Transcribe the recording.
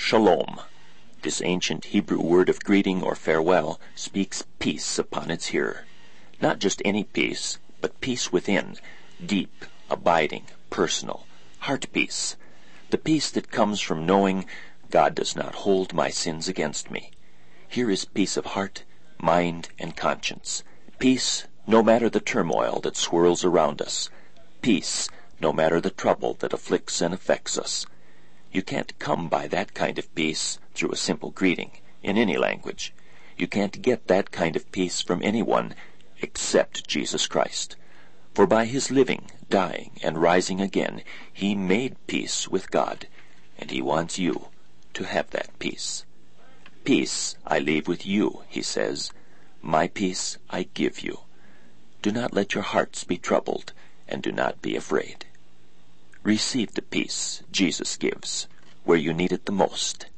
shalom. This ancient Hebrew word of greeting or farewell speaks peace upon its hearer. Not just any peace, but peace within, deep, abiding, personal, heart peace. The peace that comes from knowing God does not hold my sins against me. Here is peace of heart, mind, and conscience. Peace no matter the turmoil that swirls around us. Peace no matter the trouble that afflicts and affects us. You can't come by that kind of peace through a simple greeting in any language. You can't get that kind of peace from anyone except Jesus Christ. For by his living, dying, and rising again, he made peace with God, and he wants you to have that peace. Peace I leave with you, he says. My peace I give you. Do not let your hearts be troubled, and do not be afraid. Receive the peace Jesus gives, where you need it the most.